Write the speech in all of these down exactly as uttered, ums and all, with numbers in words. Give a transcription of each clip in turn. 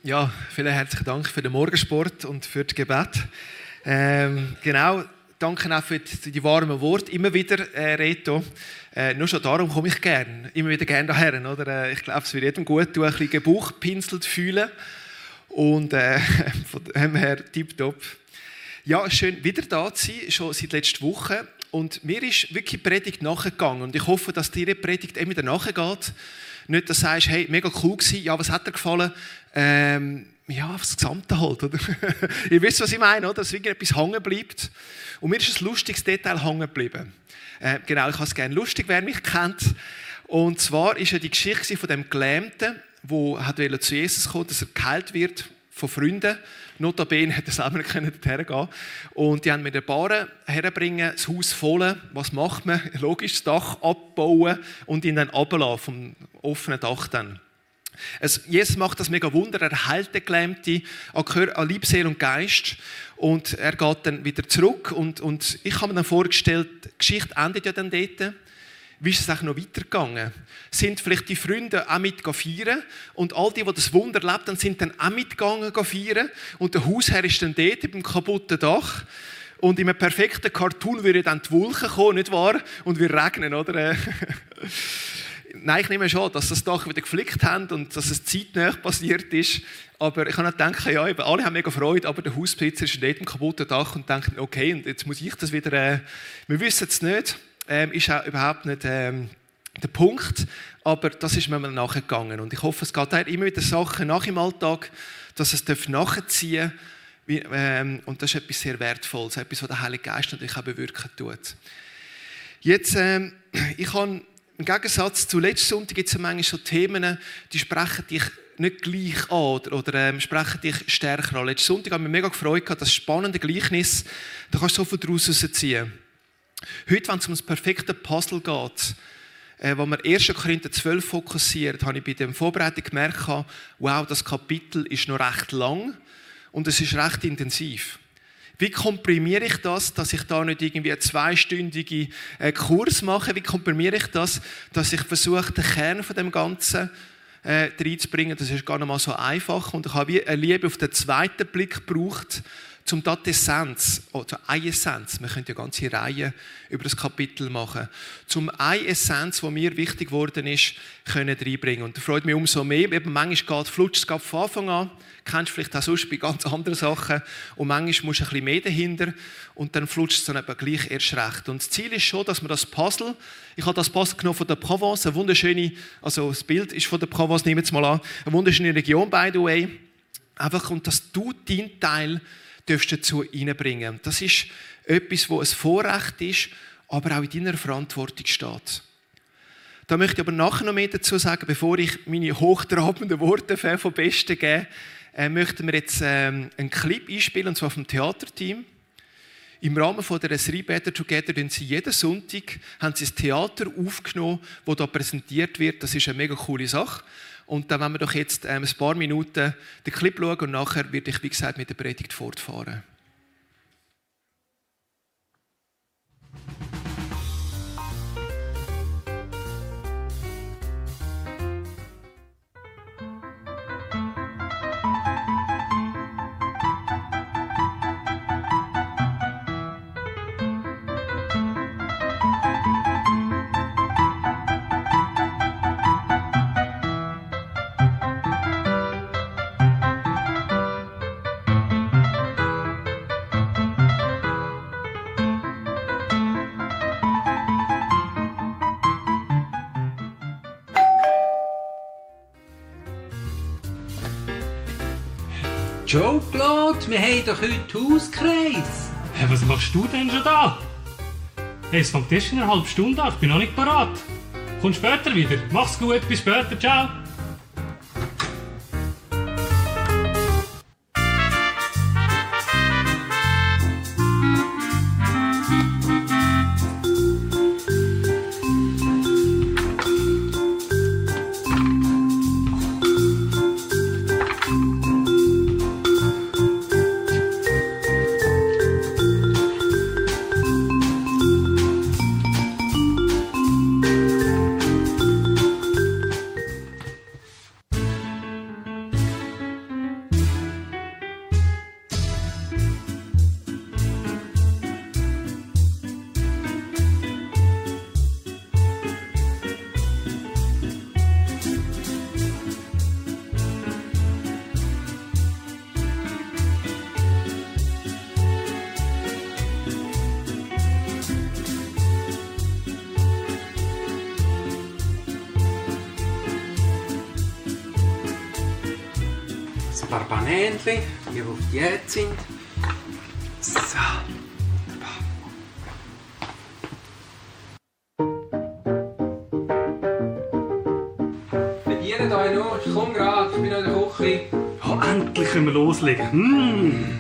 Ja, vielen herzlichen Dank für den Morgensport und für das Gebet. Ähm, genau, danke auch für die, die warmen Worte. Immer wieder, äh, Reto. Äh, nur schon darum komme ich gerne. Immer wieder gerne daher. Oder? Äh, ich glaube, es wird jedem gut tun, ein bisschen gebauchpinselt fühlen. Und äh, von dem her tipptopp. Ja, schön wieder da zu sein, schon seit letzter Woche. Und mir ist wirklich die Predigt nachgegangen. Und ich hoffe, dass dir die Predigt immer wieder nachgeht. Nicht, dass du sagst, hey, mega cool gewesen, ja, was hat dir gefallen? Ähm, ja, das Gesamte halt, oder? Ihr wisst, was ich meine, oder? Dass irgendetwas hängen bleibt. Und mir ist ein lustiges Detail hängen geblieben. Äh, genau, ich habe es gerne lustig, wer mich kennt. Und zwar war ja die Geschichte von dem Gelähmten, der zu Jesus kommen, dass er geheilt wird von Freunden. Notabene hätte er selber nicht dorthin gehen. Und die haben mit den Baren herbringen, das Haus voll. Was macht man? Logisch, das Dach abbauen und ihn dann runterlassen vom offenen Dach dann. Also Jesus macht das mega Wunder. Er heilt den Gelähmten an Leib, Seele und Geist. Und er geht dann wieder zurück. Und, und ich habe mir dann vorgestellt, die Geschichte endet ja dann dort. Wie ist es auch noch weitergegangen? Sind vielleicht die Freunde auch mit feiern? Und all die, die das Wunder erlebt haben, sind dann auch mitgegangen feiern. Und der Hausherr ist dann dort beim kaputten Dach. Und in einem perfekten Cartoon würden dann die Wolken kommen, nicht wahr? Und wir regnen, oder? Nein, ich nehme schon, dass das Dach wieder geflickt haben und dass es zeitnah passiert ist. Aber ich habe nicht gedacht, ja, eben, alle haben mega Freude, aber der Hausbesitzer ist dort im kaputten Dach und denkt, okay, und jetzt muss ich das wieder... Äh, wir wissen es nicht. Ähm, ist auch überhaupt nicht ähm, der Punkt, aber das ist mir mal nachgegangen. Und ich hoffe, es geht auch immer wieder Sachen nach im Alltag, dass es nachziehen darf. Ähm, und das ist etwas sehr Wertvolles, etwas, was der Heilige Geist natürlich auch bewirken tut. Jetzt, ähm, ich habe im Gegensatz zu letzten Sonntag gibt es manchmal so Themen, die sprechen dich nicht gleich an oder, oder ähm, sprechen dich stärker an. Letzten Sonntag haben wir mega gefreut, das spannende Gleichnis, da kannst du so viel daraus ziehen. Heute, wenn es um das perfekte Puzzle geht, äh, wo wir ersten Korinther zwölf fokussiert, habe ich bei der Vorbereitung gemerkt, wow, das Kapitel ist noch recht lang und es ist recht intensiv. Wie komprimiere ich das, dass ich da nicht irgendwie einen zweistündigen äh, Kurs mache? Wie komprimiere ich das, dass ich versuche, den Kern von dem Ganzen äh, reinzubringen? Das ist gar nicht mal so einfach und ich habe eine Liebe auf den zweiten Blick gebraucht, zum die Essenz, oder eine Essenz, wir können ja ganze Reihen über das Kapitel machen, zum eine Essenz, die mir wichtig geworden ist, können reinbringen. Und das freut mich umso mehr, eben manchmal geht, flutscht es von Anfang an, kennst du vielleicht auch sonst bei ganz anderen Sachen und manchmal musst du ein bisschen mehr dahinter und dann flutscht es dann eben gleich erst recht. Und das Ziel ist schon, dass wir das Puzzle, ich habe das Puzzle genommen von der Provence, eine wunderschöne, also das Bild ist von der Provence, nehmen wir es mal an, eine wunderschöne Region, by the way, einfach, und dass du deinen Teil dürfst dazu reinbringen. Das ist etwas, wo ein Vorrecht ist, aber auch in deiner Verantwortung steht. Da möchte ich aber nachher noch mehr dazu sagen, bevor ich meine hochtrabenden Worte vom Besten gebe, äh, möchten wir jetzt ähm, einen Clip einspielen, und zwar vom Theaterteam. Im Rahmen von der Serie Better Together, denn sie jeden Sonntag haben sie das Theater aufgenommen, das da präsentiert wird. Das ist eine mega coole Sache. Und dann wollen wir doch jetzt ähm, ein paar Minuten den Clip schauen und nachher werde ich, wie gesagt, mit der Predigt fortfahren. Joe, Claude, wir haben doch heute Hauskreis. Hey, was machst du denn schon da? Hey, es fängt erst in einer halben Stunde an, ich bin noch nicht parat. Komm später wieder. Mach's gut, bis später, ciao. paar Banänchen, die auf Diät sind. So. Bedient euch noch, ich komme gerade, ich bin noch in der Küche. Ja, endlich können wir loslegen. Mmh.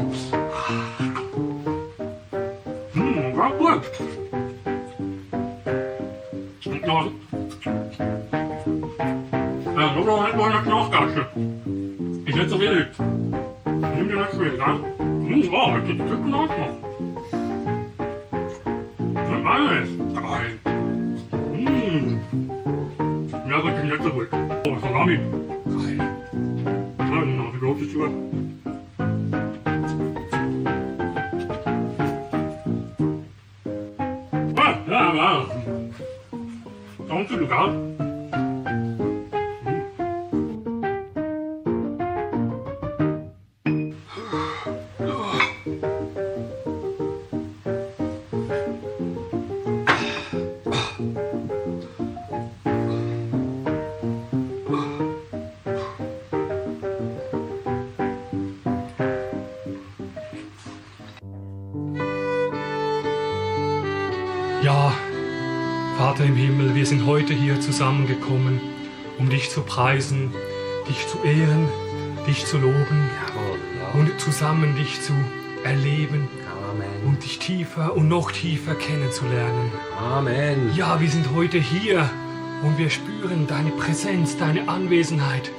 Mmh, war gut. Und noch... Ja, nur noch eine Nachtasche. Ist nicht so viel heute. Nimm dir nicht viel, gell? Mmh, wow, hat die Tücken ausgemacht. Was alles? Geil. Mmh. Ja, das ist nicht so gut. Oh, Salami. Geil. Ja, noch die große Schuhe. Ah, ja, ja. Danke, du, gell? Ja, Vater im Himmel, wir sind heute hier zusammengekommen, um dich zu preisen, dich zu ehren, dich zu loben Jawohl, ja. und zusammen dich zu erleben Amen. und dich tiefer und noch tiefer kennenzulernen. Amen. Ja, wir sind heute hier und wir spüren deine Präsenz, deine Anwesenheit.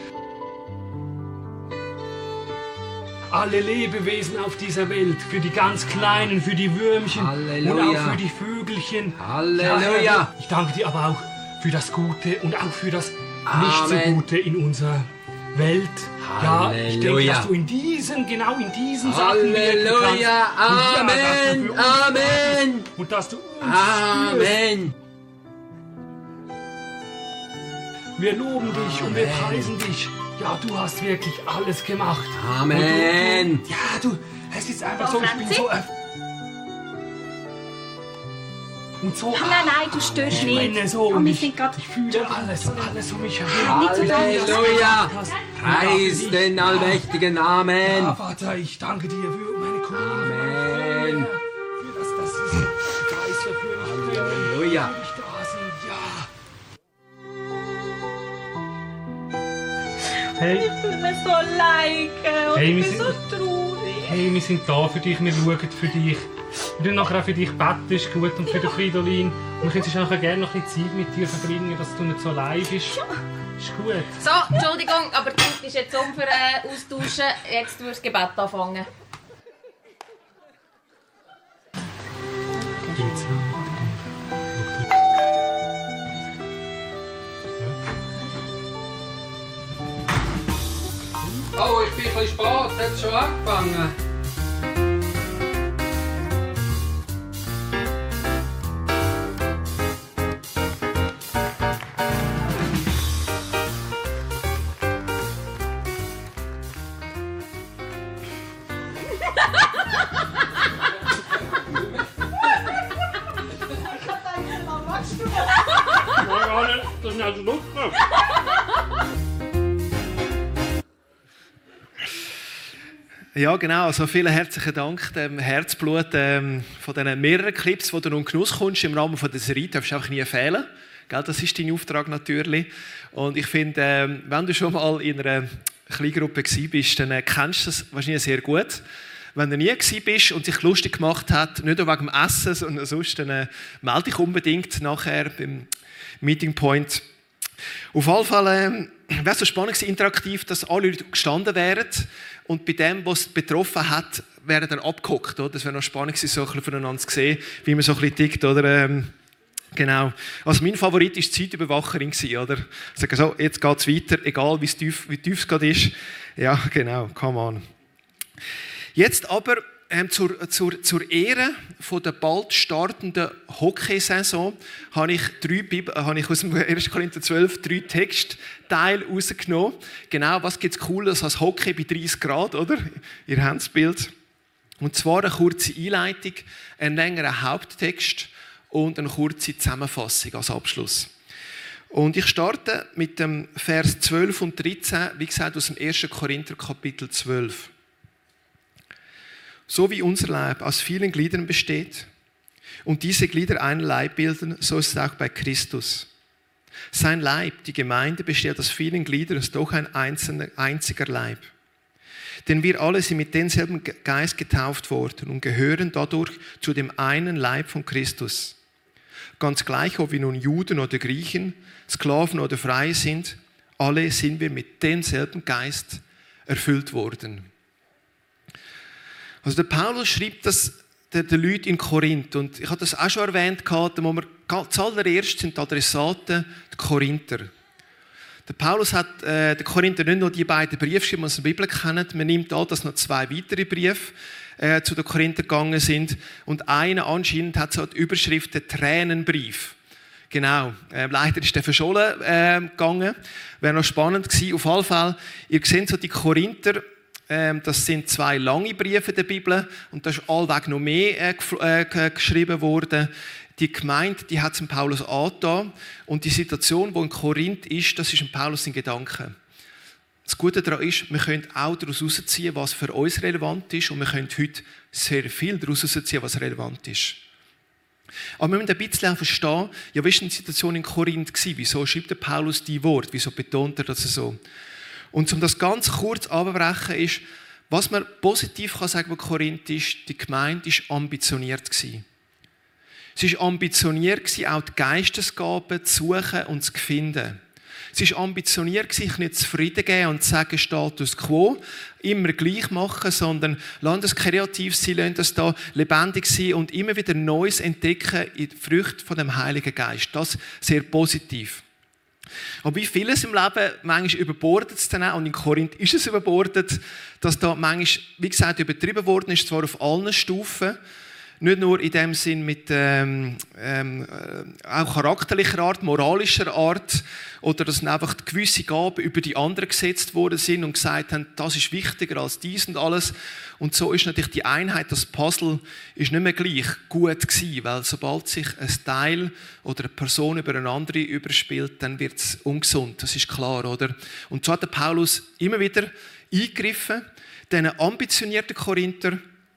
Alle Lebewesen auf dieser Welt, für die ganz Kleinen, für die Würmchen Halleluja. und auch für die Vögelchen. Halleluja. Ja, Herr, ich danke dir aber auch für das Gute und auch für das nicht so Amen. Gute in unserer Welt. Ja, ich denke, Halleluja. dass du in diesen, genau in diesen Sachen wirken kannst. Halleluja. Und ja, dass du Amen. für uns da Amen. bist und dass du uns spürst. Amen. Wir loben dich und wir Amen. preisen dich. Ja, du hast wirklich alles gemacht. Amen. Und du, du, ja, du, es ist einfach so, ich bin so erf- und so. Nein, nein, du störst Ich nicht. brenne so Oh, und wir ich, sind grad- ich fühle alles, alles um mich herum. Nicht so doll. Halleluja. Hast- Preis ich- den allmächtigen Ja, Amen. Vater, ich danke dir für meine Kollegen. Amen. Für das, dass diese Geister für mich brennen, Halleluja. für mich da sind. Ja. Hey, Ich fühle mich so alleine und Hey, ich wir bin sind- so traurig. hey, wir sind da für dich, wir schauen für dich. Wir tun nachher auch für dich beten, ist gut, und für den Fridolin. Und wir können sonst nachher gerne noch ein bisschen Zeit mit dir verbringen, dass du nicht so allein bist. Ist gut. So, Entschuldigung, aber die Zeit ist jetzt um für äh, Austauschen. Jetzt du das Gebet anfangen. Oh, ich bin ein bisschen spät. Hat schon angefangen. Das ist also Lust drauf. Ja, genau. Also vielen herzlichen Dank dem Herzblut ähm, von diesen mehreren Clips, die du noch in Genuss kommst im Rahmen von der Serie, darfst du auch nie fehlen. Gell, das ist dein Auftrag natürlich. Und ich finde, ähm, wenn du schon mal in einer Kleingruppe gsi bist, dann äh, kennst du das wahrscheinlich sehr gut. Wenn du nie gsi bist und sich lustig gemacht hat, nicht nur wegen dem Essen, sondern sonst, dann äh, melde dich unbedingt nachher beim Meeting Point. Auf jeden Fall ähm, wäre es so spannend gewesen, interaktiv, dass alle Leute gestanden wären und bei dem, was es betroffen hat, wären dann abgehockt. Oder? Das wäre noch spannend gewesen, so ein bisschen voneinander zu sehen, wie man so ein bisschen tickt. Oder? Ähm, genau. Also mein Favorit war die Zeitüberwacherin. Oder? Sagen so, jetzt geht es weiter, egal wie tief, wie tief es gerade ist. Ja, genau, come on. Jetzt aber ähm, zur, zur, zur Ehre von der bald startenden Hockeysaison habe ich, drei Bibel, habe ich aus dem ersten Korinther zwölf drei Textteile rausgenommen. Genau, was gibt es Cooles als Hockey bei dreißig Grad, oder? Ihr habt das Bild. Und zwar eine kurze Einleitung, einen längeren Haupttext und eine kurze Zusammenfassung als Abschluss. Und ich starte mit dem Vers zwölf und dreizehn, wie gesagt, aus dem ersten Korinther Kapitel zwölf. So wie unser Leib aus vielen Gliedern besteht und diese Glieder einen Leib bilden, so ist es auch bei Christus. Sein Leib, die Gemeinde, besteht aus vielen Gliedern, ist doch ein einzelner, einziger Leib. Denn wir alle sind mit demselben Geist getauft worden und gehören dadurch zu dem einen Leib von Christus. Ganz gleich, ob wir nun Juden oder Griechen, Sklaven oder Freie sind, alle sind wir mit demselben Geist erfüllt worden. Also der Paulus schreibt das den, den Leuten in Korinth. Und ich habe das auch schon erwähnt, wo wir zuallererst sind die Adressaten die Korinther. Der Paulus hat äh, den Korinther nicht nur die beiden Briefe geschrieben, die wir in der Bibel kennen. Man nimmt an, dass noch zwei weitere Briefe äh, zu den Korinther gegangen sind. Und einer anscheinend hat so die Überschrift «Der Tränenbrief». Genau, äh, leider ist der verschollen äh, gegangen. Wäre noch spannend gewesen. Auf jeden Fall, ihr seht so die Korinther, äh, das sind zwei lange Briefe der Bibel und da ist allweg noch mehr äh, äh, geschrieben worden. Die Gemeinde, die hat es dem Paulus angetan und die Situation, die in Korinth ist, das ist dem Paulus in Gedanken. Das Gute daran ist, wir können auch daraus herausziehen, was für uns relevant ist und wir können heute sehr viel daraus herausziehen, was relevant ist. Aber wir müssen ein bisschen auch verstehen, ja, wie war die Situation in Korinth gewesen? Wieso schreibt der Paulus die Worte? Wieso betont er das so? Und um das ganz kurz abzubrechen ist, was man positiv kann sagen bei Korinth ist, die Gemeinde war ambitioniert gewesen. Sie war ambitioniert gewesen, auch die Geistesgaben zu suchen und zu finden. Sie war ambitioniert gewesen, sich nicht zufrieden geben und zu sagen, Status quo, immer gleich machen, sondern lassen das kreativ sein, lassen das da lebendig sein und immer wieder Neues entdecken in die Früchte von dem Heiligen Geist. Das sehr positiv. Aber wie vieles im Leben, manchmal überbordet es dann auch, und in Korinth ist es überbordet, dass da manchmal, wie gesagt, übertrieben worden ist, zwar auf allen Stufen, nicht nur in dem Sinn mit ähm, ähm, auch charakterlicher Art, moralischer Art, oder dass einfach gewisse Gaben über die anderen gesetzt worden sind und gesagt haben, das ist wichtiger als dies und alles. Und so ist natürlich die Einheit, das Puzzle, ist nicht mehr gleich gut gewesen, weil sobald sich ein Teil oder eine Person über eine andere überspielt, dann wird es ungesund. Das ist klar, oder? Und so hat der Paulus immer wieder eingegriffen, diesen ambitionierten Korinther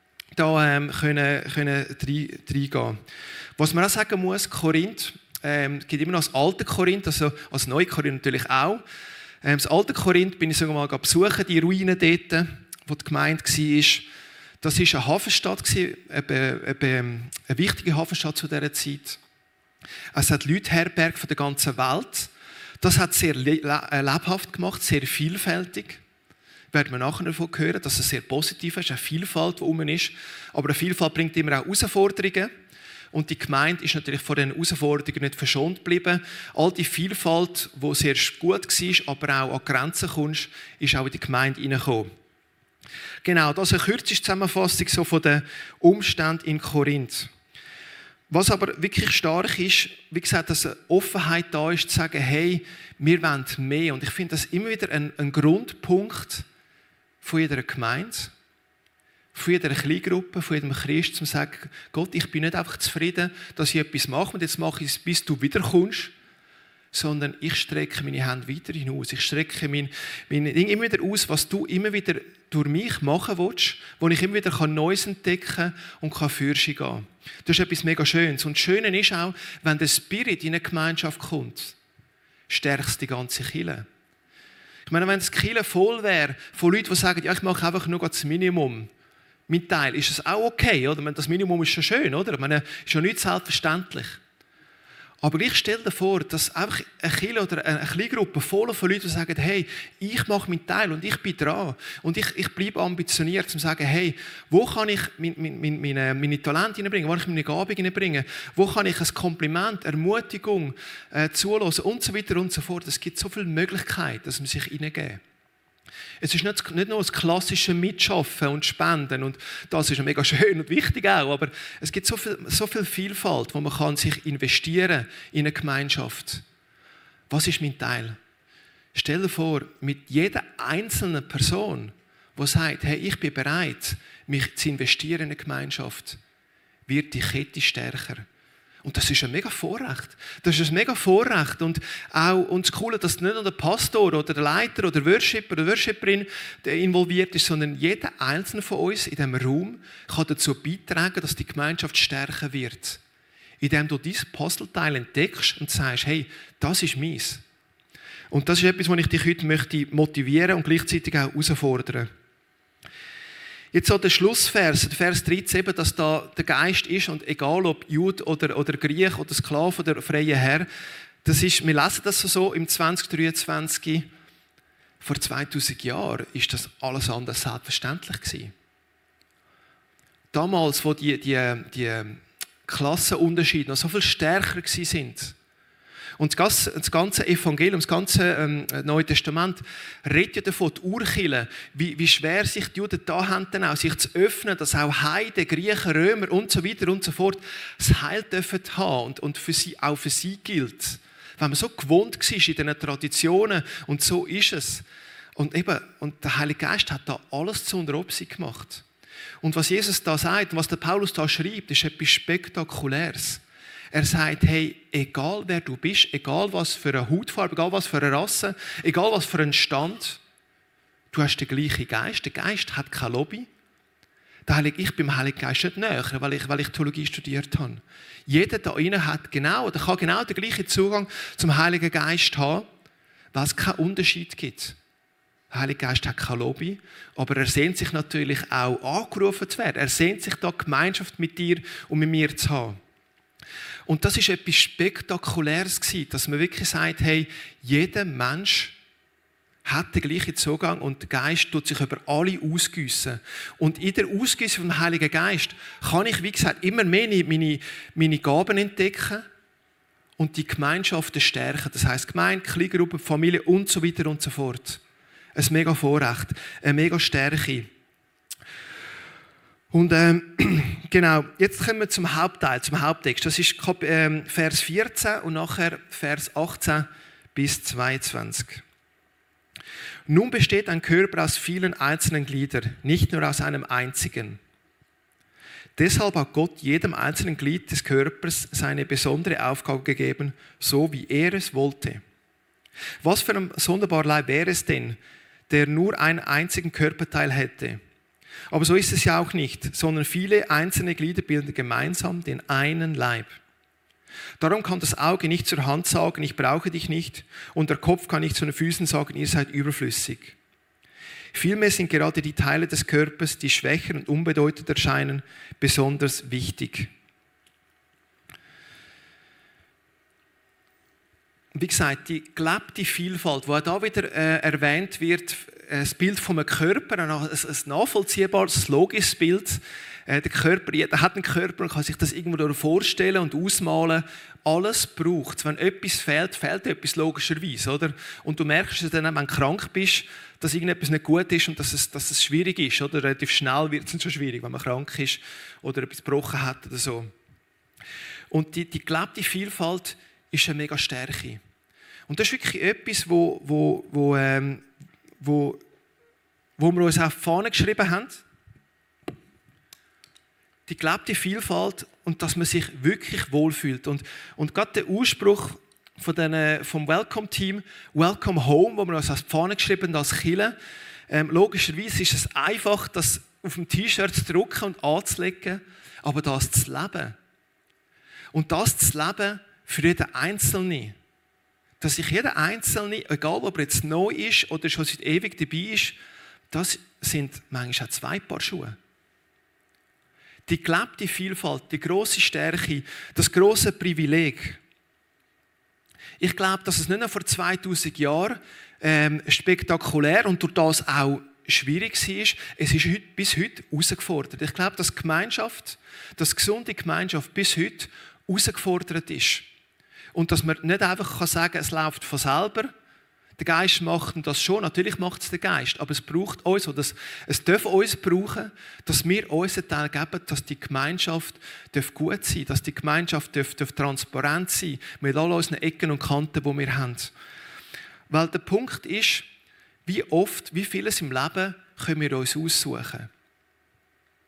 da ähm, können, können reingehen. Was man auch sagen muss, Korinth, ähm, es gibt immer noch das alte Korinth, also das neue Korinth natürlich auch. Ähm, das alte Korinth bin ich sogar mal besuchen, die Ruinen dort, wo die Gemeinde war. Das war eine Hafenstadt, eine, eine, eine wichtige Hafenstadt zu dieser Zeit. Es hat Leute herbergt von der ganzen Welt. Das hat sehr lebhaft gemacht, sehr vielfältig. Werden wir nachher davon hören, dass es sehr positiv ist, eine Vielfalt, die rum ist. Aber eine Vielfalt bringt immer auch Herausforderungen. Und die Gemeinde ist natürlich von diesen Herausforderungen nicht verschont geblieben. All die Vielfalt, die sehr gut war, aber auch an Grenzen kommst, ist auch in die Gemeinde hineingekommen. Genau, das ist eine kürzeste Zusammenfassung so von den Umständen in Korinth. Was aber wirklich stark ist, wie gesagt, dass eine Offenheit da ist, zu sagen, hey, wir wollen mehr. Und ich finde das immer wieder ein, ein Grundpunkt von jeder Gemeinde, von jeder Kleingruppe, von jedem Christ, um zu sagen, Gott, ich bin nicht einfach zufrieden, dass ich etwas mache und jetzt mache ich es, bis du wiederkommst, sondern ich strecke meine Hände weiter hinaus. Ich strecke mein, mein Ding immer wieder aus, was du immer wieder durch mich machen willst, wo ich immer wieder Neues entdecken und für dich gehen. Das ist etwas mega Schönes. Und das Schöne ist auch, wenn der Spirit in eine Gemeinschaft kommt, stärkt es die ganze Kirche. Ich meine, wenn das Kirche voll wäre von Leuten, die sagen, ja, ich mache einfach nur das Minimum, mein Teil, ist das auch okay, oder? Das Minimum ist schon schön, oder? Ich meine, ist ja nicht selbstverständlich. Aber ich stelle dir vor, dass einfach eine Kirche oder eine Kleingruppe voll von Leuten, die sagen, hey, ich mache meinen Teil und ich bin dran. Und ich, ich bleibe ambitioniert, um zu sagen, hey, wo kann ich meine, meine, meine, meine Talente hineinbringen, wo kann ich meine Gabe hineinbringen, wo kann ich ein Kompliment, Ermutigung äh, zulassen und so weiter und so fort. Es gibt so viele Möglichkeiten, dass man sich hineingeben. Es ist nicht, nicht nur das klassische Mitschaffen und Spenden und das ist mega schön und wichtig auch, aber es gibt so viel, so viel Vielfalt, wo man kann sich investieren in eine Gemeinschaft. Was ist mein Teil? Stell dir vor, mit jeder einzelnen Person, die sagt, hey, ich bin bereit, mich zu investieren in eine Gemeinschaft, wird die Kette stärker. Und das ist ein mega Vorrecht. Das ist ein mega Vorrecht. Und auch und das Coole, dass nicht nur der Pastor oder der Leiter oder der Worshipper oder Worshipperin involviert ist, sondern jeder Einzelne von uns in diesem Raum kann dazu beitragen, dass die Gemeinschaft stärker wird. Indem du dieses Puzzleteil entdeckst und sagst, hey, das ist meins. Und das ist etwas, was ich dich heute möchte motivieren und gleichzeitig auch herausfordern. Jetzt so der Schlussvers, der Vers dreizehn, eben, dass da der Geist ist und egal ob Jude oder, oder Griech oder Sklave oder freier Herr, das ist, wir lesen das so im zwanzig dreiundzwanzig, vor zweitausend Jahren ist das alles andere selbstverständlich gewesen. Damals, wo die, die, die Klassenunterschiede noch so viel stärker gewesen sind, und das ganze, das ganze Evangelium, das ganze ähm, Neue Testament redet ja davon, die Urkirche, wie, wie schwer sich die Juden da haben, dann auch, sich zu öffnen, dass auch Heiden, Griechen, Römer und so weiter und so fort das Heil dürfen haben und, und für sie, auch für sie gilt. Wenn man so gewohnt war in diesen Traditionen und so ist es. Und, eben, und der Heilige Geist hat da alles zu unter Obsicht gemacht. Und was Jesus da sagt und was der Paulus da schreibt, ist etwas Spektakuläres. Er sagt, hey, egal wer du bist, egal was für eine Hautfarbe, egal was für eine Rasse, egal was für einen Stand, du hast den gleichen Geist. Der Geist hat keine Lobby. Der Heilige, ich bin dem Heiligen Geist nicht näher, weil ich, weil ich Theologie studiert habe. Jeder da innen hat genau, oder kann genau den gleichen Zugang zum Heiligen Geist haben, weil es keinen Unterschied gibt. Der Heilige Geist hat keine Lobby, aber er sehnt sich natürlich auch, angerufen zu werden. Er sehnt sich da, Gemeinschaft mit dir und mit mir zu haben. Und das ist etwas Spektakuläres gewesen, dass man wirklich sagt, hey, jeder Mensch hat den gleichen Zugang und der Geist tut sich über alle ausgießen. Und in der Ausgießung vom Heiligen Geist kann ich, wie gesagt, immer mehr meine, meine Gaben entdecken und die Gemeinschaften stärken. Das heisst Gemeinde, Kleingruppe, Familie und so weiter und so fort. Ein mega Vorrecht, eine mega Stärke. Und ähm, genau, jetzt kommen wir zum Hauptteil, zum Haupttext. Das ist ähm, Vers vierzehn und nachher Vers achtzehn bis zweiundzwanzig. Nun besteht ein Körper aus vielen einzelnen Gliedern, nicht nur aus einem einzigen. Deshalb hat Gott jedem einzelnen Glied des Körpers seine besondere Aufgabe gegeben, so wie er es wollte. Was für ein sonderbarer Leib wäre es denn, der nur einen einzigen Körperteil hätte? Aber so ist es ja auch nicht, sondern viele einzelne Glieder bilden gemeinsam den einen Leib. Darum kann das Auge nicht zur Hand sagen, ich brauche dich nicht, und der Kopf kann nicht zu den Füßen sagen, ihr seid überflüssig. Vielmehr sind gerade die Teile des Körpers, die schwächer und unbedeutend erscheinen, besonders wichtig. Wie gesagt, die gelebte Vielfalt, die da wieder äh, erwähnt wird, das Bild von einem Körper, ein, ein nachvollziehbares, logisches Bild. Äh, der Körper, jeder hat einen Körper und kann sich das irgendwo vorstellen und ausmalen. Alles braucht es. Wenn etwas fehlt, fehlt etwas logischerweise. Oder? Und du merkst es dann, wenn du krank bist, dass irgendetwas nicht gut ist und dass es, dass es schwierig ist. Oder? Relativ schnell wird es schon schwierig, wenn man krank ist oder etwas gebrochen hat oder so. Und die, die gelebte Vielfalt ist eine mega Stärke. Und das ist wirklich etwas, wo, wo, wo, ähm, wo, wo wir uns auf die Fahne geschrieben haben. Die gelebte Vielfalt und dass man sich wirklich wohlfühlt. Und, und gerade der Ausspruch von den, vom Welcome-Team, Welcome Home, wo wir uns auf die Fahne geschrieben haben als Kirche, ähm, logischerweise ist es einfach, das auf dem T-Shirt zu drucken und anzulegen, aber das zu leben. Und das zu leben für jeden Einzelnen. Dass sich jeder Einzelne, egal ob er jetzt neu ist oder schon seit ewig dabei ist, das sind manchmal auch zwei Paar Schuhe. Die gelebte Vielfalt, die grosse Stärke, das grosse Privileg. Ich glaube, dass es nicht nur vor zweitausend Jahren ähm, spektakulär und durch das auch schwierig war. Es ist heute, bis heute herausgefordert. Ich glaube, dass die Gemeinschaft, dass gesunde Gemeinschaft bis heute herausgefordert ist. Und dass man nicht einfach sagen kann, es läuft von selber. Der Geist macht das schon, natürlich macht es der Geist, aber es braucht uns, oder es, es darf uns brauchen, dass wir unseren Teil geben, dass die Gemeinschaft gut sein darf, dass die Gemeinschaft darf, darf transparent sein darf, mit all unseren Ecken und Kanten, die wir haben. Weil der Punkt ist, wie oft, wie vieles im Leben können wir uns aussuchen.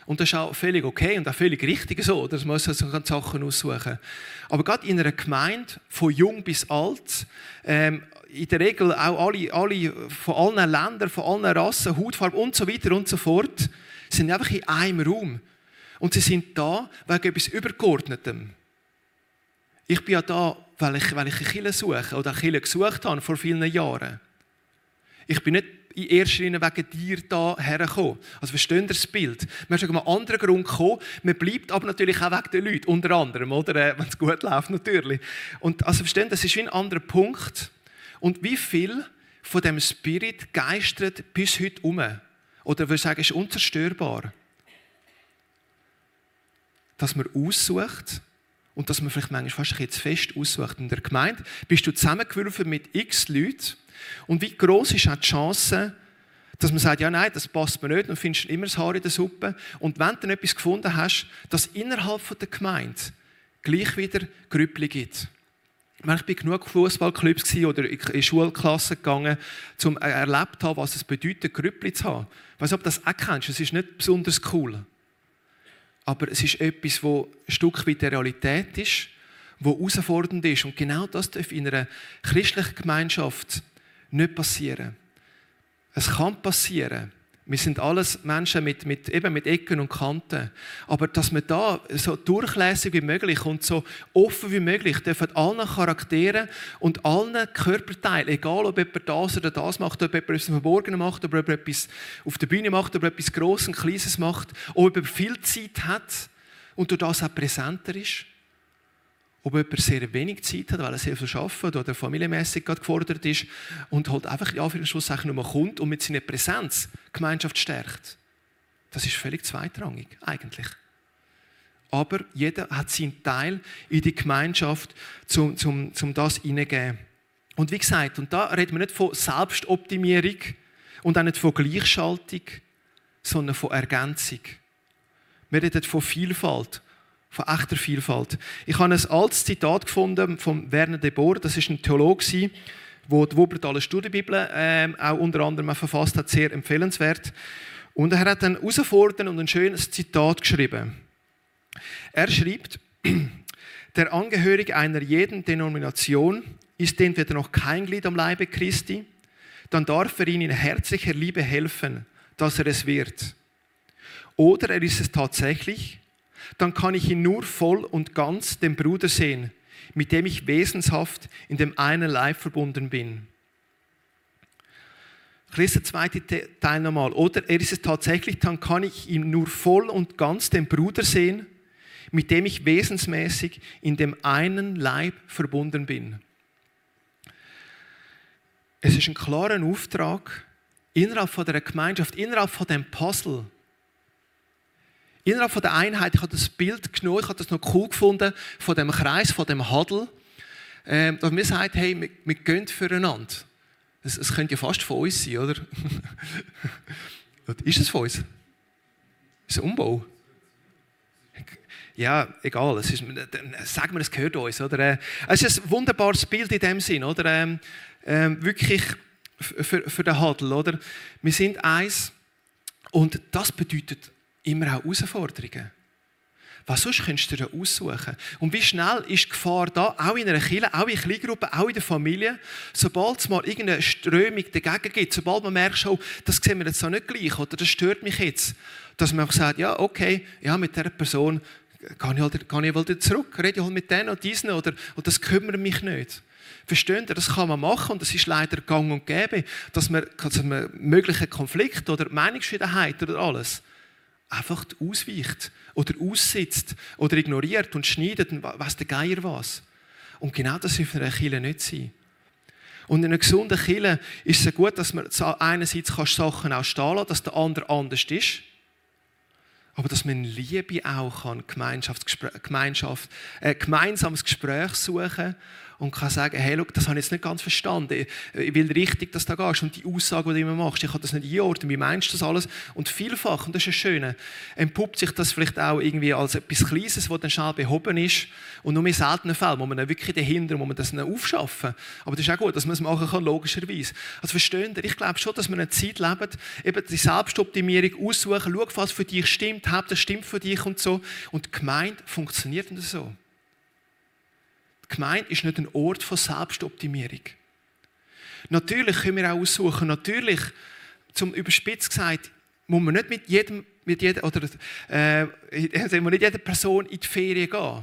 Und das ist auch völlig okay und auch völlig richtig so, dass man so Sachen aussuchen kann. Aber gerade in einer Gemeinde, von jung bis alt, ähm, in der Regel auch alle, alle von allen Ländern, von allen Rassen, Hautfarben und so weiter und so fort, sind einfach in einem Raum. Und sie sind da wegen etwas Übergeordnetem. Ich bin ja da, weil ich, weil ich eine Kirche suche oder eine Kirche gesucht habe vor vielen Jahren. Ich bin nicht in erster Linie wegen dir da hergekommen. Also versteht ihr das Bild? Man ist wegen einem anderen Grund gekommen. Man bleibt aber natürlich auch wegen den Leuten, unter anderem, oder? Wenn es gut läuft, natürlich. Und also versteht, das ist wie ein anderer Punkt. Und wie viel von dem Spirit geistert bis heute um? Oder würde ich sagen, ist unzerstörbar. Dass man aussucht und dass man vielleicht manchmal fast jetzt fest aussucht. In der Gemeinde bist du zusammengewürfelt mit x Leuten. Und wie gross ist auch die Chance, dass man sagt, ja nein, das passt mir nicht und findest immer das Haar in der Suppe. Und wenn du dann etwas gefunden hast, dass innerhalb der Gemeinde gleich wieder Grüppli gibt. Ich war genug Fußballclubs oder in Schulklassen gegangen, um erlebt zu haben, was es bedeutet, Grüppli zu haben. Ich weiss nicht, ob du das auch kennst, es ist nicht besonders cool. Aber es ist etwas, das ein Stück weit der Realität ist, das herausfordernd ist. Und genau das darf in einer christlichen Gemeinschaft nicht passieren. Es kann passieren. Wir sind alles Menschen mit, mit, eben mit Ecken und Kanten. Aber dass man da so durchlässig wie möglich und so offen wie möglich dürfen allen Charakteren und allen Körperteilen, egal ob jemand das oder das macht, ob jemand etwas Verborgenes macht, ob jemand etwas auf der Bühne macht, ob jemand etwas Grosses und Kleines macht, ob jemand viel Zeit hat und durch das auch präsenter ist. Ob jemand sehr wenig Zeit hat, weil er sehr viel arbeitet oder familienmässig gerade gefordert ist und halt einfach in Anführungszeichen nur kommt und mit seiner Präsenz die Gemeinschaft stärkt. Das ist völlig zweitrangig, eigentlich. Aber jeder hat seinen Teil in die Gemeinschaft, um, um, um das hineingeben. Und wie gesagt, und da reden wir nicht von Selbstoptimierung und auch nicht von Gleichschaltung, sondern von Ergänzung. Wir reden von Vielfalt. Von echter Vielfalt. Ich habe ein altes Zitat gefunden von Werner de Boer. Das ist ein Theologe, der die Wuppertaler Studienbibel äh, auch unter anderem verfasst hat, sehr empfehlenswert. Und er hat ein herausforderndes und ein schönes Zitat geschrieben. Er schreibt, der Angehörige einer jeden Denomination ist entweder noch kein Glied am Leibe Christi, dann darf er ihm in herzlicher Liebe helfen, dass er es wird. Oder er ist es tatsächlich, dann kann ich ihn nur voll und ganz den Bruder sehen, mit dem ich wesenshaft in dem einen Leib verbunden bin. Ich lese den zweiten Teil nochmal. Oder er ist es tatsächlich, dann kann ich ihn nur voll und ganz den Bruder sehen, mit dem ich wesensmäßig in dem einen Leib verbunden bin. Es ist ein klarer Auftrag, innerhalb von der Gemeinschaft, innerhalb von dem Puzzle, innerhalb von der Einheit, ich habe das Bild genommen, ich habe das noch cool gefunden, von dem Kreis, von dem Huddle, ähm, dass wir sagen, hey, wir, wir gehen füreinander. Es, es könnte ja fast von uns sein, oder? Ist es von uns? Ist es ein Umbau? Ja, egal, es ist, sagen wir, es gehört uns. Oder? Es ist ein wunderbares Bild in dem Sinn, oder? Ähm, ähm, wirklich für, für den Huddle, oder? Wir sind eins und das bedeutet immer auch Herausforderungen. Was sonst könntest du dir aussuchen? Und wie schnell ist die Gefahr da, auch in einer Kirche, auch in Kleingruppen, auch in der Familie, sobald es mal irgendeine Strömung dagegen gibt, sobald man merkt, oh, das sehen wir jetzt so nicht gleich oder das stört mich jetzt, dass man auch sagt, ja, okay, ja, mit dieser Person gehe ich, halt, gehe ich wieder zurück, rede ich halt mit denen oder diesen oder, oder das kümmert mich nicht. Versteht ihr? Das kann man machen und das ist leider gang und gäbe, dass man, dass man mögliche Konflikte oder Meinungsverschiedenheit oder alles einfach ausweicht oder aussitzt oder ignoriert und schneidet und weiss der Geier was. Und genau das soll für eine Kirche nicht sein. Und in einer gesunden Kirche ist es gut, dass man einerseits Sachen auch stehen lassen, dass der andere anders ist, aber dass man in Liebe auch kann Gemeinschaftsgespräch, Gemeinschaft, äh, gemeinsames Gespräch suchen und kann sagen, hey, look, das habe ich jetzt nicht ganz verstanden. Ich will richtig, dass du da gehst. Und die Aussage, die du immer machst, ich kann das nicht einordnen. Wie meinst du das alles? Und vielfach, und das ist das Schöne, entpuppt sich das vielleicht auch irgendwie als etwas Kleines, das dann schnell behoben ist. Und nur in seltenen Fällen muss man dann wirklich dahinter, muss man das dann aufschaffen. Aber das ist auch gut, dass man es machen kann, logischerweise. Also versteht ihr? Ich glaube schon, dass wir eine Zeit leben, eben die Selbstoptimierung aussuchen, schau, was für dich stimmt, hab das stimmt für dich und so. Und die Gemeinde funktioniert nicht so. Die Gemeinde ist nicht ein Ort von Selbstoptimierung. Natürlich können wir auch aussuchen, natürlich, zum überspitzt gesagt, muss man nicht mit jedem, mit jedem oder äh, nicht jeder Person in die Ferien gehen.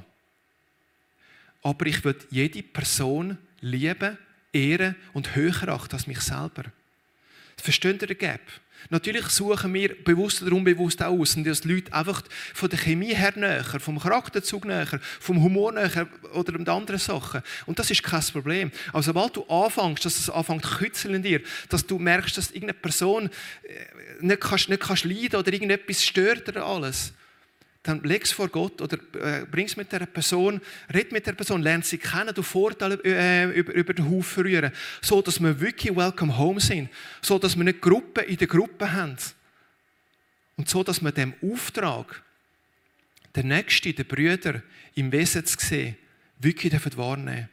Aber ich will jede Person lieben, ehren und höher achten als mich selber. Versteht ihr den Gap? Natürlich suchen wir bewusst oder unbewusst auch aus, und dass die Leute einfach von der Chemie her näher, vom Charakterzug näher, vom Humor näher oder mit anderen Sachen. Und das ist kein Problem. Aber sobald du anfängst, dass es anfängt zu kützeln in dir, dass du merkst, dass irgendeine Person nicht, kannst, nicht kannst leiden oder irgendetwas stört oder alles, dann leg es vor Gott oder äh, bring es mit der Person, red mit der Person, lern sie kennen, du Vorteile äh, über, über den Haufen rühren, so dass wir wirklich welcome home sind, so dass wir nicht Gruppen in der Gruppe haben und so, dass wir dem Auftrag, der Nächste, der Brüder im Wesen zu sehen, wirklich wahrnehmen dürfen.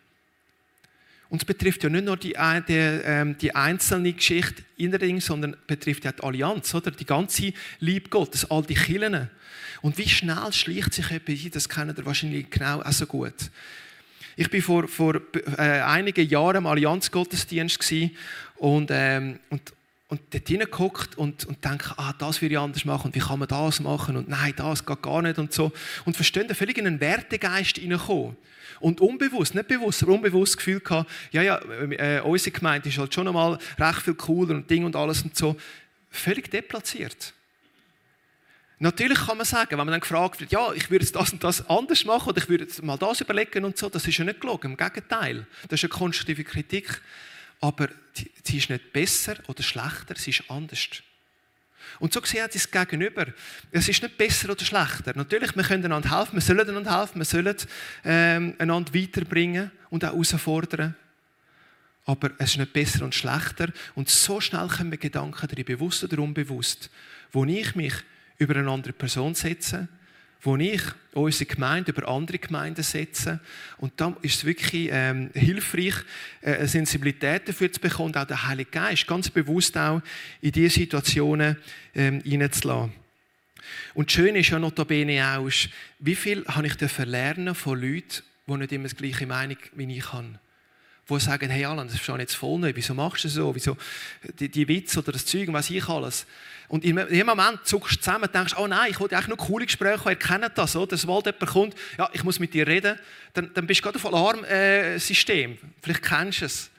Und es betrifft ja nicht nur die, die, ähm, die einzelne Geschichte innerlich, sondern betrifft ja die Allianz, oder? Die ganze Liebe Gottes, all die Kirchen. Und wie schnell schleicht sich etwas ein, das kennt ihr wahrscheinlich genau auch so gut. Ich war vor, vor äh, einigen Jahren im Allianz-Gottesdienst und, ähm, und, und dort hineingeguckt und, und dachte, ah, das würde ich anders machen und wie kann man das machen und nein, das geht gar nicht und so. Und verstehen, da völlig in einen Wertegeist hineingekommen. Und unbewusst, nicht bewusst, aber unbewusst das Gefühl gehabt, ja, ja, äh, unsere Gemeinde ist halt schon einmal recht viel cooler und Ding und alles und so. Völlig deplatziert. Natürlich kann man sagen, wenn man dann gefragt wird, ja, ich würde jetzt das und das anders machen oder ich würde jetzt mal das überlegen und so, das ist ja nicht gelogen, im Gegenteil. Das ist eine konstruktive Kritik, aber sie ist nicht besser oder schlechter, sie ist anders. Und so gesehen hat es das Gegenüber. Es ist nicht besser oder schlechter. Natürlich, wir können einander helfen, wir sollen einander helfen, wir sollen ähm, einander weiterbringen und auch herausfordern. Aber es ist nicht besser und schlechter. Und so schnell kommen wir Gedanken drin, bewusst oder unbewusst, wo ich mich über eine andere Person setze, wo ich unsere Gemeinde über andere Gemeinden setze. Und dann ist es wirklich ähm, hilfreich, äh, eine Sensibilität dafür zu bekommen und auch der Heilige Geist ganz bewusst auch in diese Situationen ähm, hineinzulassen. Und das Schöne ist ja notabene auch, wie viel habe ich lernen von Leuten, die nicht immer die gleiche Meinung wie ich habe. Die sagen, hey Alan, das verstehe ich jetzt voll nicht, wieso machst du das so, wieso die, die Witze oder das Zeug, was ich alles. Und in dem Moment zuckst du zusammen und denkst, oh nein, ich wollte eigentlich nur coole Gespräche, ihr kennt das, oder? Sobald jemand kommt, ja, ich muss mit dir reden, dann, dann bist du gerade auf Alarmsystem. Äh, Vielleicht kennst du es.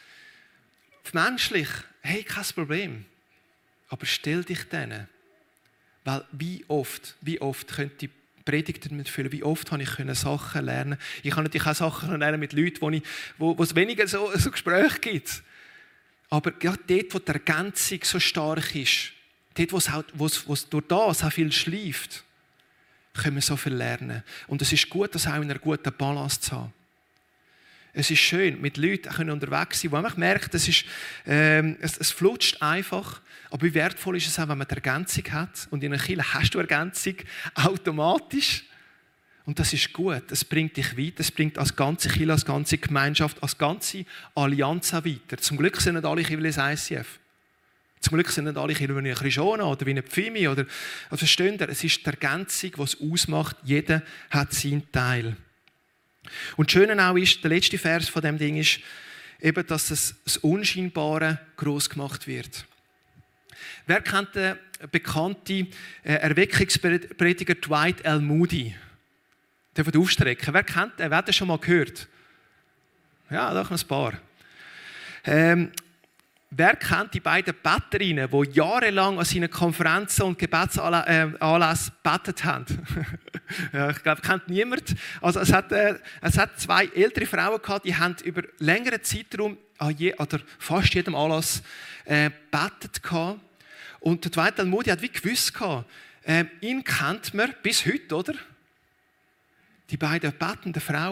Menschlich, hey, kein Problem. Aber stell dich denen. Weil wie oft, wie oft könnte die Predigt damit füllen, wie oft habe ich Sachen lernen. Ich kann natürlich auch Sachen lernen mit Leuten, wo, ich, wo, wo es weniger so, so Gespräche gibt. Aber gerade dort, wo die Ergänzung so stark ist, dort, wo es, halt, wo es, wo es durch das auch viel schleift, können wir so viel lernen. Und es ist gut, das auch in einer guten Balance zu haben. Es ist schön, mit Leuten unterwegs zu sein, wo man merkt, es, ist, ähm, es, es flutscht einfach. Aber wie wertvoll ist es auch, wenn man die Ergänzung hat. Und in einer Kirche hast du Ergänzung automatisch. Und das ist gut. Es bringt dich weiter. Es bringt als ganze Kirche, als ganze Gemeinschaft, als ganze Allianz auch weiter. Zum Glück sind nicht alle Kirchen I C F. Zum Glück sind nicht alle Kirchen wie eine Krishona oder wie eine Pfimi. Oder, also versteht ihr, es ist die Ergänzung, die es ausmacht. Jeder hat seinen Teil. Und das Schöne auch ist, der letzte Vers von dem Ding ist, eben, dass das, das Unscheinbare gross gemacht wird. Wer kennt den bekannten äh, Erweckungsprediger Dwight L. Moody? Dürfen wir aufstrecken? Wer kennt den? Wer hat das schon mal gehört? Ja, doch ein paar. Ähm, wer kennt die beiden Betterinnen, die jahrelang an seinen Konferenzen und Gebetsanlässen gebetet haben? Ja, ich glaube, kennt niemand. Also es hat, äh, es hat zwei ältere Frauen gehabt, die haben über längeren Zeitraum an je, oder fast jedem Anlass äh, gebetet gehabt. Und der Dwight L. Moody hat wie gewusst gehabt, äh, ihn kennt man bis heute, oder? Die beiden betenden Frauen,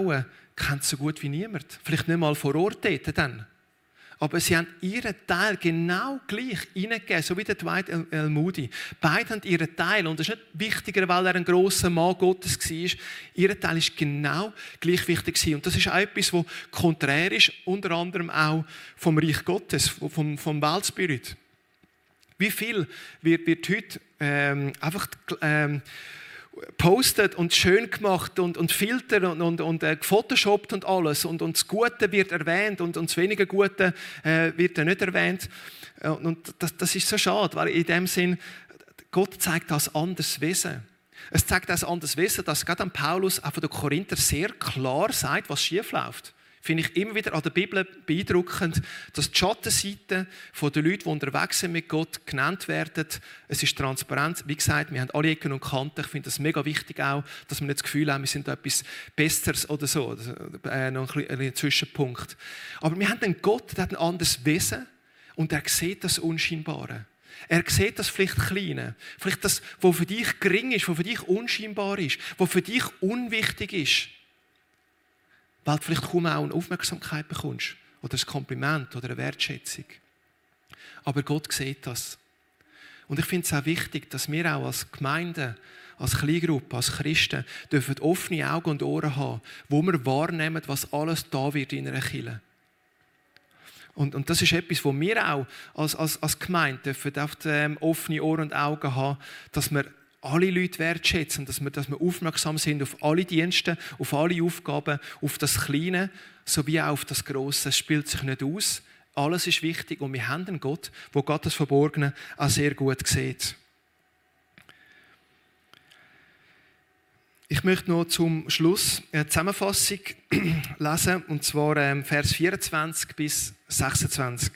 kennt so gut wie niemand. Vielleicht nicht mal vor Ort dort dann. Aber sie haben ihren Teil genau gleich hineingegeben, so wie der Dwight L. Moody. Beide haben ihren Teil. Und das ist nicht wichtiger, weil er ein grosser Mann Gottes war. Ihr Teil war genau gleich wichtig. Und das ist auch etwas, was konträr ist, unter anderem auch vom Reich Gottes, vom, vom Weltspirit. Wie viel wird, wird heute ähm, einfach ähm, postet und schön gemacht und, und filtert und, und, und äh, gefotoshoppt und alles. Und, und das Gute wird erwähnt und, und das weniger Gute äh, wird dann nicht erwähnt. Und, und das, das ist so schade, weil in dem Sinn, Gott zeigt das anderes Wesen. Es zeigt das anderes Wesen, dass gerade an Paulus auch von den Korinther sehr klar sagt, was schief läuft. Finde ich immer wieder an der Bibel beeindruckend, dass die Schattenseiten der Leute, die unterwegs sind mit Gott, genannt werden. Es ist transparent. Wie gesagt, wir haben alle Ecken und Kanten. Ich finde das mega wichtig auch, dass wir nicht das Gefühl haben, wir sind etwas Besseres oder so. Also, äh, noch ein, ein Zwischenpunkt. Aber wir haben einen Gott, der hat ein anderes Wesen und er sieht das Unscheinbare. Er sieht das vielleicht Kleine, vielleicht das, was für dich gering ist, was für dich unscheinbar ist, was für dich unwichtig ist. Weil du vielleicht kaum auch eine Aufmerksamkeit bekommst. Oder ein Kompliment oder eine Wertschätzung. Aber Gott sieht das. Und ich finde es auch wichtig, dass wir auch als Gemeinde, als Kleingruppe, als Christen, dürfen offene Augen und Ohren haben, wo wir wahrnehmen, was alles da wird in einer Kirche. Und, und das ist etwas, wo wir auch als, als, als Gemeinde dürfen auf ähm, offene Ohren und Augen haben, dass wir alle Leute wertschätzen, dass wir, dass wir aufmerksam sind auf alle Dienste, auf alle Aufgaben, auf das Kleine sowie auch auf das Grosse. Es spielt sich nicht aus. Alles ist wichtig und wir haben einen Gott, der Gott das Verborgene auch sehr gut sieht. Ich möchte noch zum Schluss eine Zusammenfassung lesen, und zwar ähm, Vers vierundzwanzig bis sechsundzwanzig.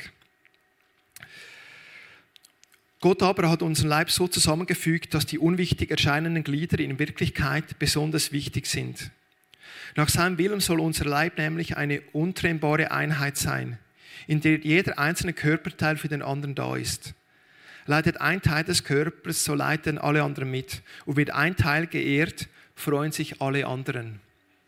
Gott aber hat unseren Leib so zusammengefügt, dass die unwichtig erscheinenden Glieder in Wirklichkeit besonders wichtig sind. Nach seinem Willen soll unser Leib nämlich eine untrennbare Einheit sein, in der jeder einzelne Körperteil für den anderen da ist. Leidet ein Teil des Körpers, so leiden alle anderen mit. Und wird ein Teil geehrt, freuen sich alle anderen.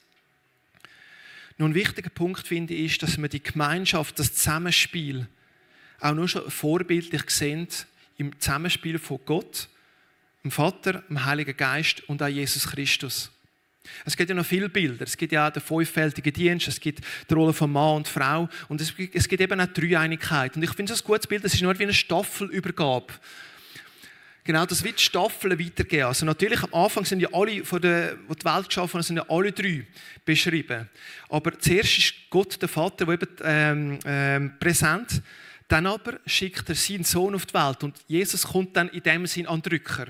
Nun, ein wichtiger Punkt, finde ich, ist, dass wir die Gemeinschaft, das Zusammenspiel auch nur schon vorbildlich sehen, im Zusammenspiel von Gott, dem Vater, dem Heiligen Geist und auch Jesus Christus. Es gibt ja noch viele Bilder. Es gibt ja auch den fünffältigen Dienst, es gibt die Rolle von Mann und Frau und es gibt, es gibt eben auch die Dreieinigkeit. Und ich finde es ein gutes Bild, es ist nur wie eine Staffelübergabe. Genau, das wird Staffeln weitergehen. Also natürlich, am Anfang sind ja alle, von der, die die Welt geschaffen haben, sind ja alle drei beschrieben. Aber zuerst ist Gott, der Vater, der eben ähm, ähm, präsent. Dann aber schickt er seinen Sohn auf die Welt und Jesus kommt dann in dem Sinn an den Drücker.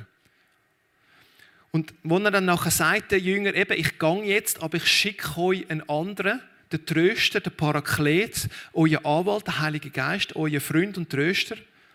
Und wo er dann nachher sagt, der Jünger, eben, ich gehe jetzt, aber ich schicke euch einen anderen, den Tröster, den Paraklet, euer Anwalt, der Heilige Geist, euer Freund und Tröster.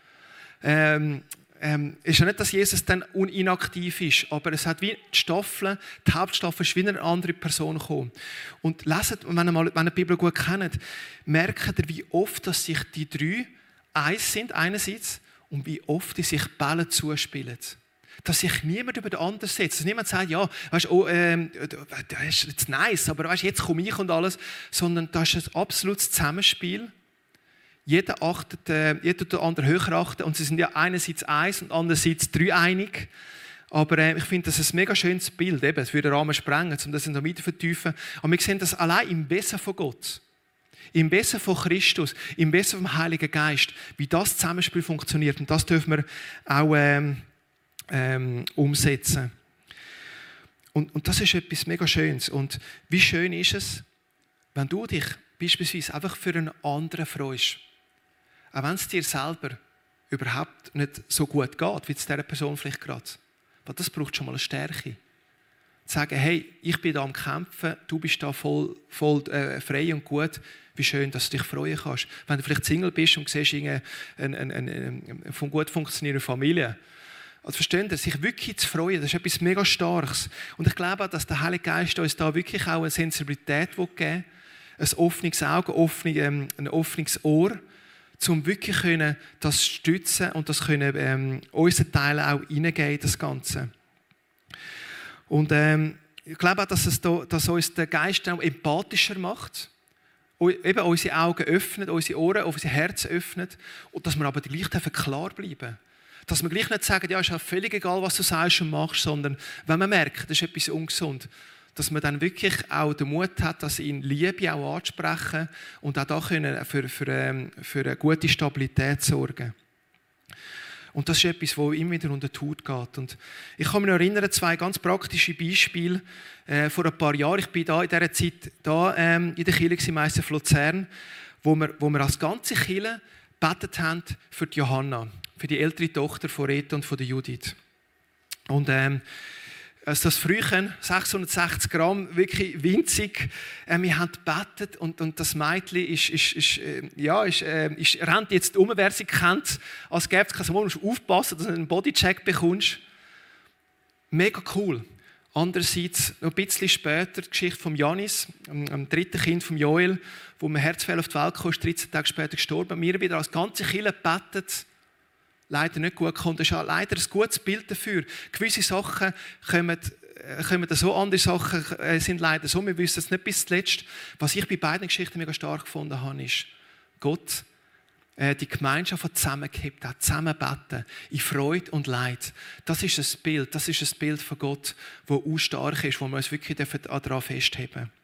Ähm, ähm, ist ja nicht, dass Jesus dann inaktiv ist, aber es hat wie die Staffel, die Hauptstaffel ist wie eine andere Person gekommen. Und leset, wenn ihr, mal, wenn ihr die Bibel gut kennt, merkt ihr, wie oft dass sich die drei eins sind einerseits und wie oft die sich Bälle zuspielen. Dass sich niemand über den anderen setzt. Dass niemand sagt, ja, weißt, oh, ähm, das ist jetzt nice, aber weißt, jetzt komme ich und alles. Sondern das ist ein absolutes Zusammenspiel. Jeder achtet, äh, jeder den anderen höher achten. Und sie sind ja einerseits eins und andererseits dreieinig. Aber äh, ich finde, das ist ein mega schönes Bild. Eben, es würde den Rahmen sprengen, um das noch weiter vertiefen. Aber wir sehen das allein im Wesen von Gott. Im Wesen von Christus, im Wesen vom Heiligen Geist. Wie das Zusammenspiel funktioniert. Und das dürfen wir auch ähm, ähm, umsetzen. Und, und das ist etwas mega Schönes. Und wie schön ist es, wenn du dich beispielsweise einfach für einen anderen freust. Auch wenn es dir selber überhaupt nicht so gut geht, wie es dieser Person vielleicht gerade. Weil das braucht schon mal eine Stärke. Zu sagen, hey, ich bin da am Kämpfen, du bist da voll, voll äh, frei und gut. Wie schön, dass du dich freuen kannst. Wenn du vielleicht Single bist und siehst eine, eine, eine, eine, eine von gut funktionierende Familie. Also verstehen Sie, sich wirklich zu freuen, das ist etwas mega Starkes. Und ich glaube auch, dass der Heilige Geist uns da wirklich auch eine Sensibilität geben will, ein offenes Auge, ähm, ein offenes Ohr, um wirklich können das stützen und das können ähm, unseren Teil auch hineingeben, das Ganze. Und, ähm, ich glaube auch, dass, es da, dass uns der Geist auch empathischer macht. Eben unsere Augen öffnet, unsere Ohren, unser Herz öffnet. Und dass wir aber gleich klar bleiben. Dass wir gleich nicht sagen, ja, ist ja völlig egal, was du sagst und machst, sondern wenn man merkt, das ist etwas ungesund, dass man dann wirklich auch den Mut hat, dass ihn Liebe auch anzusprechen und auch da können für, für, für eine gute Stabilität sorgen. Und das ist etwas, das immer wieder unter die Haut geht. Und ich kann mich noch erinnern, zwei ganz praktische Beispiele. Äh, vor ein paar Jahren, ich bin da in dieser Zeit da, ähm, in der Kirche im I C F Luzern, wo wir, wo wir als ganze Kirche gebetet haben für die Johanna, für die ältere Tochter von Reto und von der Judith. Und ähm, also das Frühchen, sechshundertsechzig Gramm, wirklich winzig. Äh, wir haben gebetet und, und das Mädchen ist, ist, ist, äh, ja, ist, äh, ist, rennt jetzt um, wer sie kennt. Als gäbe es keinen Moment, du musst aufpassen, dass du einen Bodycheck bekommst. Mega cool. Andererseits, noch ein bisschen später, die Geschichte von Janis, dem, dem dritten Kind von Joel, wo mit Herzfehler auf die Welt kam, ist dreizehn Tage später gestorben. Wir wieder als ganze Kirche gebetet. Leider nicht gut gekommen. Das ist auch leider ein gutes Bild dafür. Gewisse Sachen kommen, kommen so, andere Sachen sind leider so. Wir wissen es nicht bis zuletzt. Was ich bei beiden Geschichten mega stark gefunden habe, ist, Gott äh, die Gemeinschaft hat zusammengehebt hat, zusammen beten, in Freude und Leid. Das ist ein Bild, das ist ein Bild von Gott, das auch stark ist, wo wir uns wirklich daran festheben dürfen.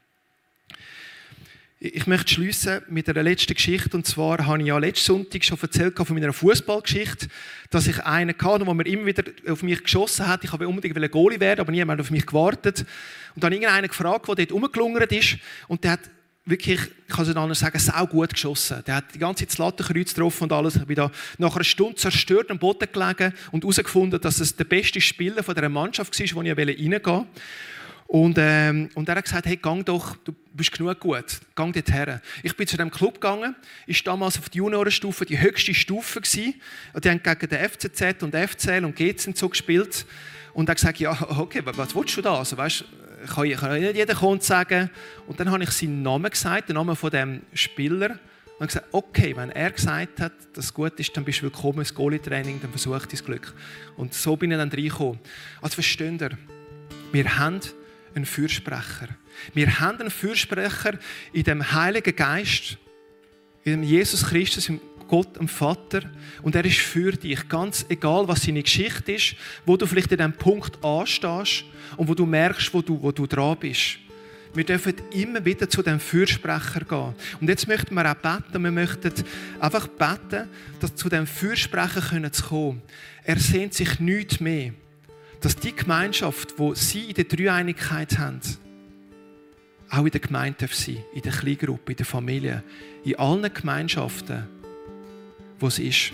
Ich möchte schliessen mit einer letzten Geschichte. Und zwar habe ich ja letzten Sonntag schon erzählt von meiner Fußballgeschichte, dass ich einen hatte, der mir immer wieder auf mich geschossen hat. Ich wollte unbedingt Goalie werden, aber niemand hat auf mich gewartet. Und dann irgendeinen gefragt, der dort rumgelungert ist. Und der hat wirklich, ich kann es nicht anders sagen, sau gut geschossen. Der hat die ganze Zeit das Lattenkreuz getroffen und alles. Ich bin da nach einer Stunde zerstört am Boden gelegen und herausgefunden, dass es der beste Spieler von dieser Mannschaft war, wo ich reingehen wollte. Und, ähm, und er hat gesagt, hey, gang doch, du bist genug gut, gang dort her. Ich bin zu diesem Club gegangen, ist damals auf die Juniorenstufe die höchste Stufe gewesen. Die haben gegen den F C Z und F C L und G Z so gespielt. Und er hat gesagt, ja, okay, was willst du da? Also, weißt, kann, ich, kann nicht jeder kommen und sagen. Und dann habe ich seinen Namen gesagt, den Namen von dem Spieler. Und habe gesagt, okay, wenn er gesagt hat, dass es gut ist, dann bist du willkommen ins Goalie-Training, dann versuch dein Glück. Und so bin ich dann reingekommen. Also versteht ihr, wir haben ein Fürsprecher. Wir haben einen Fürsprecher in dem Heiligen Geist, in dem Jesus Christus, im Gott, dem Vater. Und er ist für dich, ganz egal, was seine Geschichte ist, wo du vielleicht in diesem Punkt anstehst und wo du merkst, wo du, wo du dran bist. Wir dürfen immer wieder zu dem Fürsprecher gehen. Und jetzt möchten wir auch beten. Wir möchten einfach beten, dass zu dem Fürsprecher kommen zu kommen. Er sehnt sich nichts mehr, dass die Gemeinschaft, die sie in der Dreieinigkeit haben, auch in der Gemeinde sein darf, in der Kleingruppe, in der Familie, in allen Gemeinschaften, wo es ist.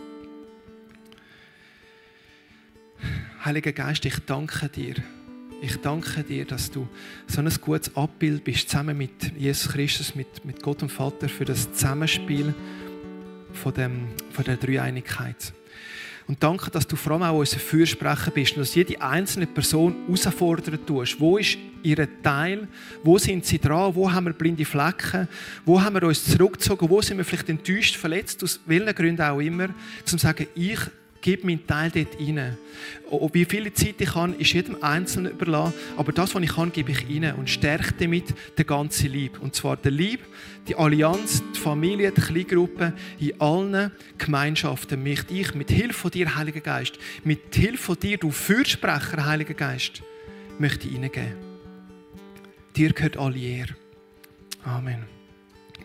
Heiliger Geist, ich danke dir. Ich danke dir, dass du so ein gutes Abbild bist, zusammen mit Jesus Christus, mit, mit Gott und Vater, für das Zusammenspiel von, dem, von der Dreieinigkeit. Und danke, dass du vor allem auch unser Fürsprecher bist und dass jede einzelne Person herausfordern tust. Wo ist ihr Teil? Wo sind sie dran? Wo haben wir blinde Flecken? Wo haben wir uns zurückgezogen? Wo sind wir vielleicht enttäuscht, verletzt, aus welchen Gründen auch immer, um zu sagen, ich gebe meinen Teil dort rein. Und wie viel Zeit ich habe, ist jedem Einzelnen überlassen. Aber das, was ich kann, gebe ich rein und stärke damit den ganzen Lieb. Und zwar der Lieb, die Allianz, die Familie, die Kleingruppe, in allen Gemeinschaften möchte ich mit Hilfe von dir, Heiliger Geist, mit Hilfe von dir, du Fürsprecher, Heiliger Geist, möchte ich hineingeben. Dir gehört alle Ehre. Amen.